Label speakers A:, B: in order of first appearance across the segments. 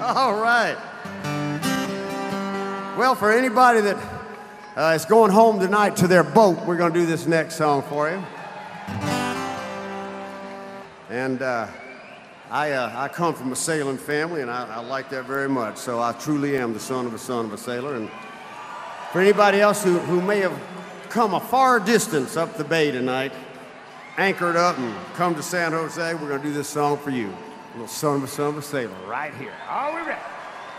A: All right. Well, for anybody that is going home tonight to their boat, we're going to do this next song for you. And I come from a sailing family, and I like that very much. So I truly am the son of a sailor. And for anybody else who may have come a far distance up the bay tonight, anchored up and come to San Jose, we're going to do this song for you. A little son of a sailor right here. Are we ready?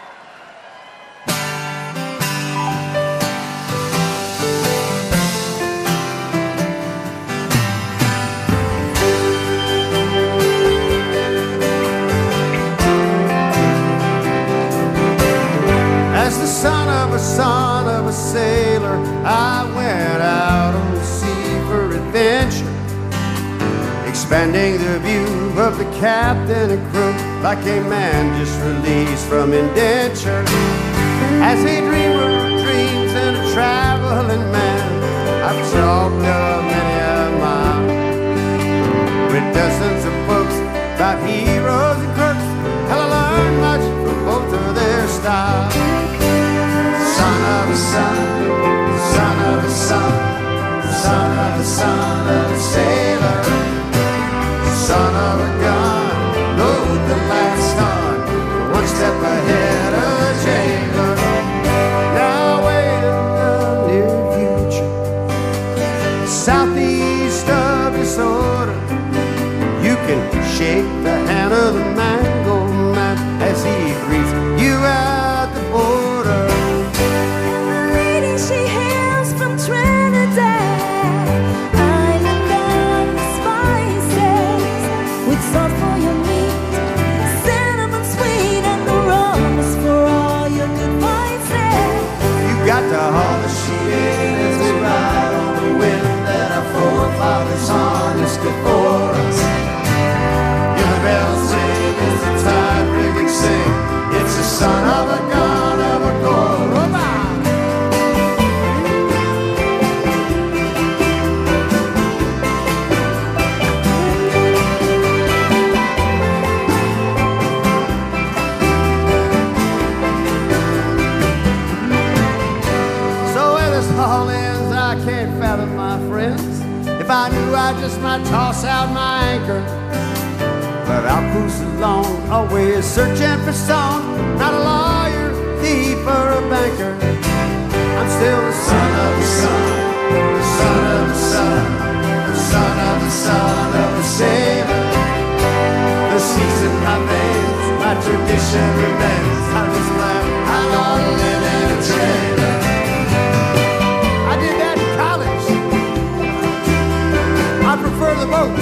A: As the son of a sailor, I went out on the sea for adventure, expanding the view of the captain and crew like a man just released from indenture. As a dreamer dreams and a traveling man, I've chalked up many a mile with dozens of books about heroes and crooks. Hell, I learned much from both of their styles. Son of a son, son of a son, son of a son of a sailor, son of a gun, load the last on, one step ahead of a jailer. Now way in the near future, southeast of disorder, you can shake the hand of the mango man as he greets you at the border.
B: She hails from Trinidad, island of the spices, with salt for your meat, cinnamon sweet, and the rum is for all your good vices.
A: You got to haul the sheet in as we ride on the wind that our forefathers harnessed before us. Hear the bells ring as the tide rigging sing. It's the son of a gun of a gold. All ends, I can't fathom, my friends. If I knew, I just might toss out my anchor. But I'll cruise along, always searching for song. Not a lawyer, thief, or a banker. I'm still the son of the son, the son of the son, the son of the son of a sailor. The seas in my veins, my tradition remains. I'm just glad I don't live in a trailer. I prefer the boat.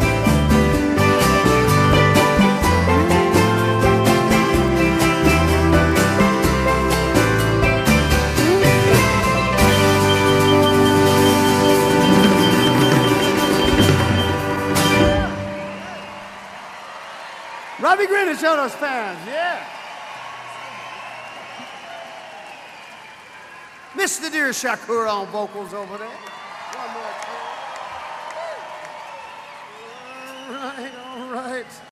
A: Robbie Greenidge showed us fans, yeah. Mr. Dear Shakur on vocals over there. One more time. All right.